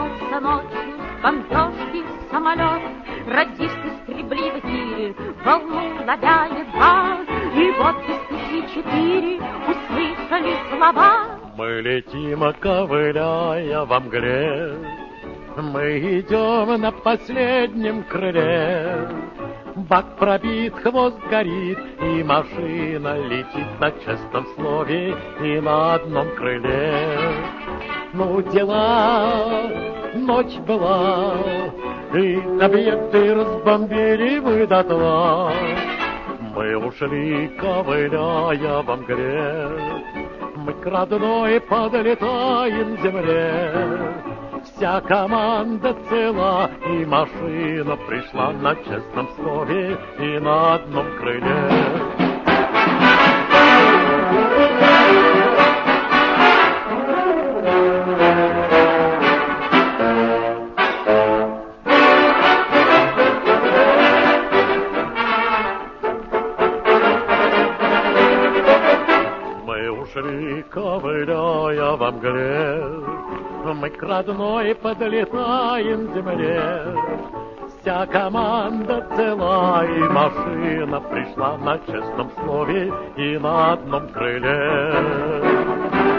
Ворвался ночью с бомбежки самолет, радисты стребли в эфире, волну ловя едва. И вот из 1004 услышали слова: мы летим, ковыляя во мгле, мы идем на последнем крыле. Бак пробит, хвост горит, и машина летит на честном слове и на одном крыле. Ну, дела, ночь была, и объекты разбомбили мы дотла. Мы ушли, ковыляя во мгле, мы к родной подлетаем земле. Вся команда цела, и машина пришла на честном слове и на одном крыле. Мы ушли, ковыляя во мгле, мы к родной подлетаем земле. Вся команда цела, и машина пришла на честном слове и на одном крыле.